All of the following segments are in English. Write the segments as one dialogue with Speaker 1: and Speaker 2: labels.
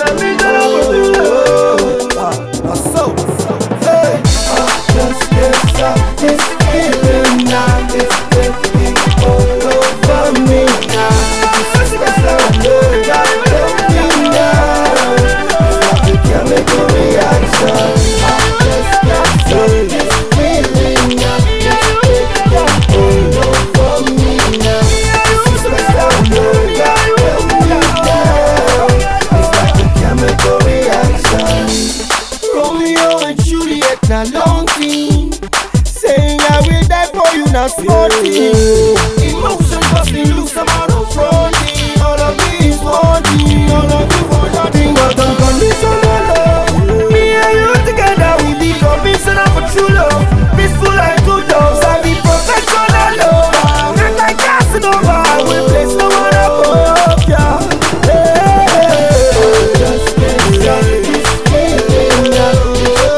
Speaker 1: This feeling now, it's taking all over me now. This is what I know, God help me now. It's like a chemical reaction. This feeling now, it's taking all over me now. This is what I know, God help me now. It's like a chemical reaction. Romeo and Juliet, now long thing. Saying I will die for you, now sporting. Emotion busting loose, I'm out of fronting. All of me is wanting, all of you for nothing but unconditional love. Me and you together, we be conditional for true love. Peaceful like good dogs, I be professional love. Not like Casanova, I will place no one above ya. Just this feeling now.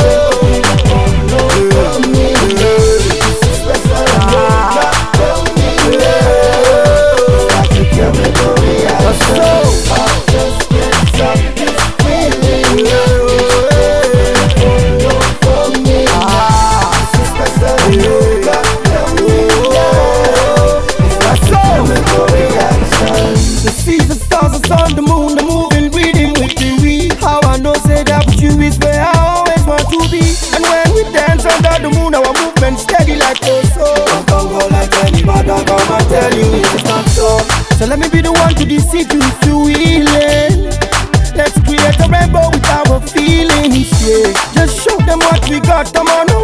Speaker 1: On the moon, the moving rhythm with the we. How I know say that with you is where I always want to be. And when we dance under the moon, our movement steady like a soul. Don't go like anybody, I'm gonna tell you it's not so. So let me be the one to deceive you if you willing. Let's create a rainbow with our feelings, yeah. Just show them what we got, come on.